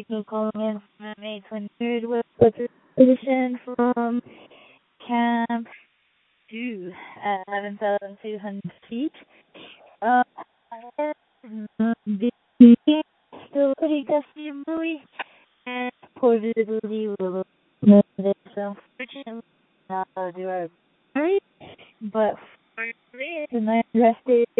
people calling in from May 23rd with expedition from Camp 2 at 11,200 feet. The still pretty dusty and buoy, and poor visibility will limit it, so unfortunately not do our very, but for me it's a nice rest day